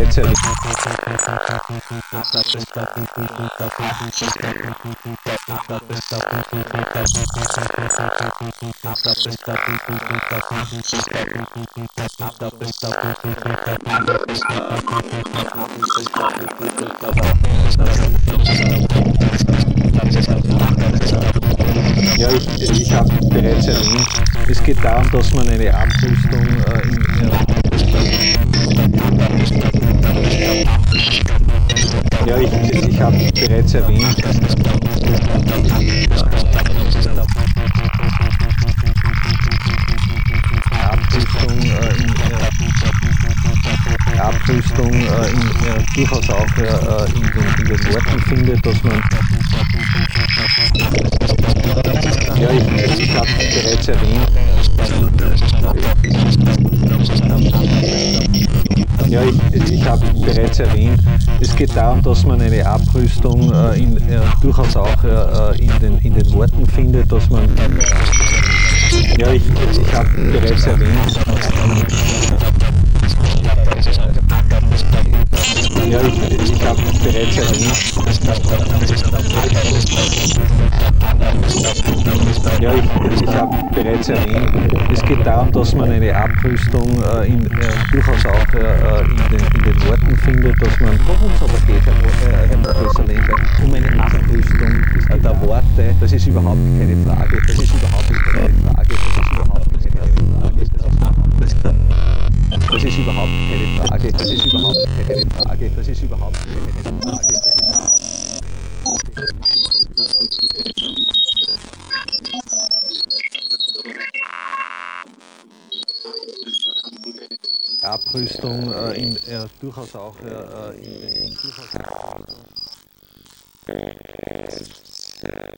bereits erwähnt. Ja, ich habe bereits erwähnt, es geht darum, dass man eine Abrüstung ich habe bereits erwähnt, Abrüstung durchaus auch in den Worten findet, dass man ich habe bereits erwähnt, ich habe bereits erwähnt, es geht darum, dass man eine Abrüstung durchaus auch in den Worten findet, dass man ich habe bereits erwähnt, ich habe bereits erwähnt, ich habe bereits erwähnt, es geht darum, dass man eine Abrüstung durchaus auch in den Worten findet, dass man, worum es aber geht, Herr Professor Lendler, um eine Abrüstung der Worte, das ist überhaupt keine Frage, das ist überhaupt keine Frage, das ist überhaupt keine Frage, das ist überhaupt keine Frage, das ist überhaupt keine Frage, das ist überhaupt keine Frage. Abrüstung durchaus auch in